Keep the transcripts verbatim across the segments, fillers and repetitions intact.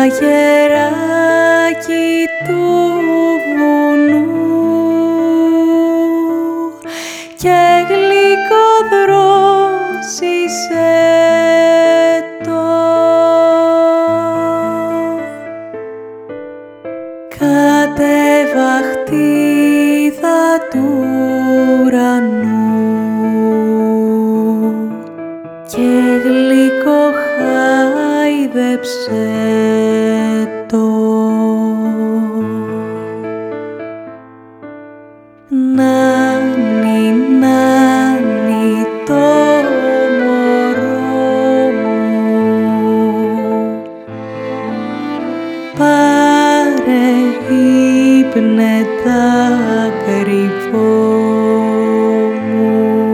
αγεράκι του βουνού και γλυκοδρόσισε το. Κατεβαχτίδα του ουρανού και γλυκοχάιδεψε το. Νάνι, νάνι το μωρό μου, πάρε ύπνε δάκρυβό μου.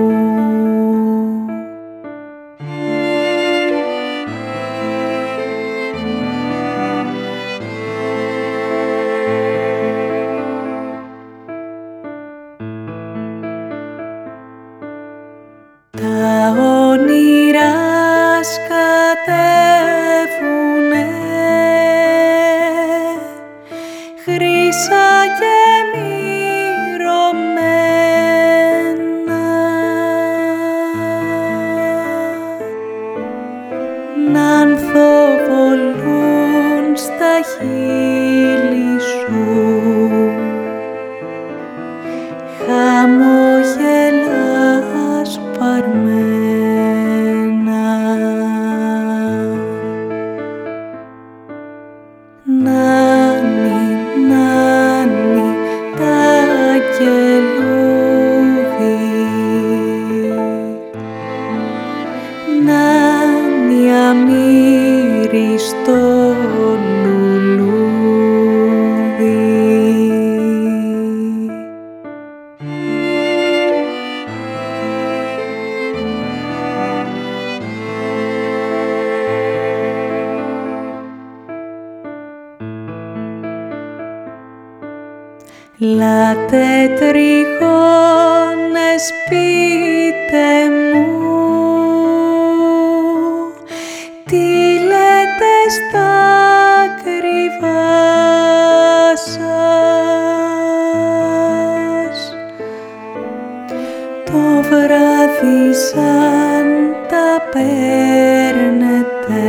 Τα όνειρα σκατεύουνε χρύσα και μυρωμένα, ν' ανθοβολούν στα χείλη σου χαμόγελα σπαρμένα. Νάνι, νάνι τ' αγγελούδι, νάνι αμύριστο λουλούδι. Λάτε τριγώνες πείτε μου, τι λέτε στα κρυβά σας, το βράδυ σαν τα παίρνετε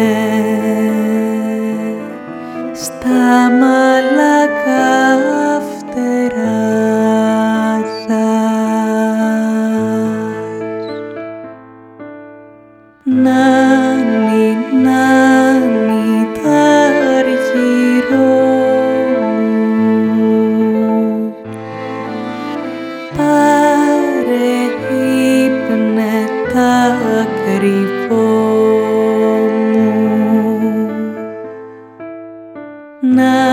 στα μαλακά φτερά σας. Νάνι, νάνι τ' αργυρό μου, πάρε ύπνε δάκρυβό μου. Να